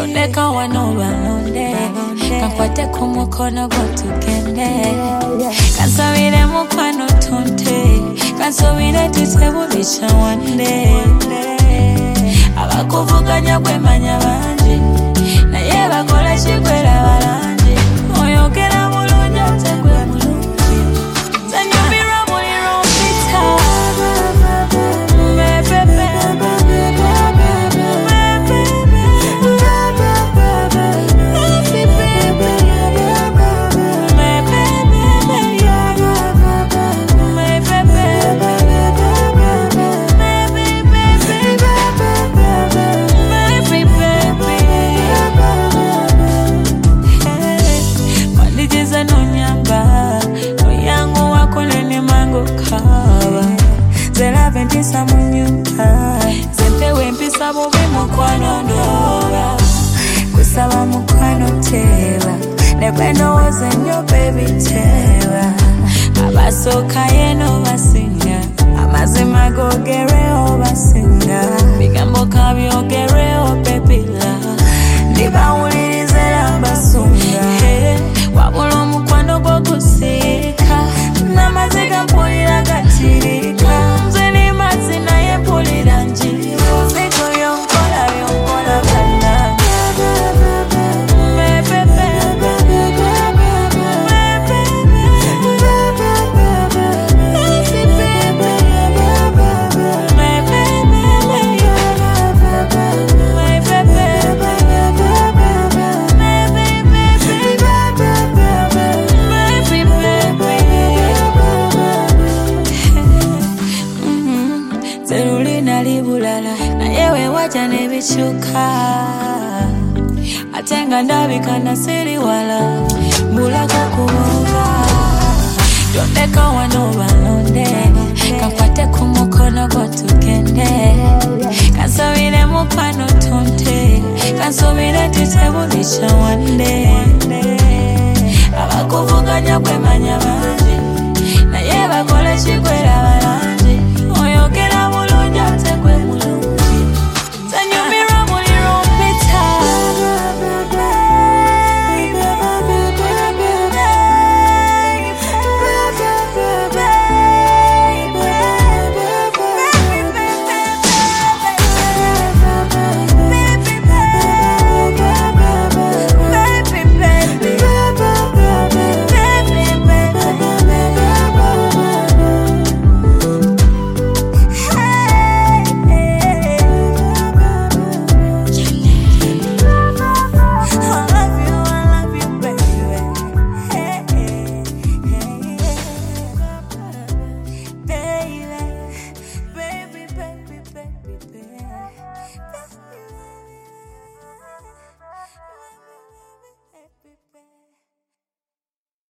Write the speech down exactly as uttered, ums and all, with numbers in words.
Tondeka wano balonde Kakwate kumukono go tugende Kansabire mukwano tunte Kansubire tutebulicha wande Abakuvuganya kwemanya banji Naye bakola chikwera balanji Oyogera mulungi ate gwe mulungi Zanyumira muli rompita Mpisa munyumba Zempewe mpisa bubi mukwano ndoba Kusaba mukwano teba Nependo woze nyo baby teba Abasoka yeno basinga Amazima gogereo basinga Bigambo kabyogereo baby la Niba ulirizela basunga hey, Wabula mukwano go kusika Namaziga mpulira gatirika Zina ye pulira njiro Siko yonkola yonkola bana Me pepe Me pepe Zerulina libulala Na yewe waja nebichuka Atenga ndabika na siri wala Mbulako kumoga Tondeka wano balonde Kakwate kumukono go tugende Kansubire mukwano tunte Kansubire tutebulicha wande Abakuvuganya kwemanya banji Naye bakola chikwera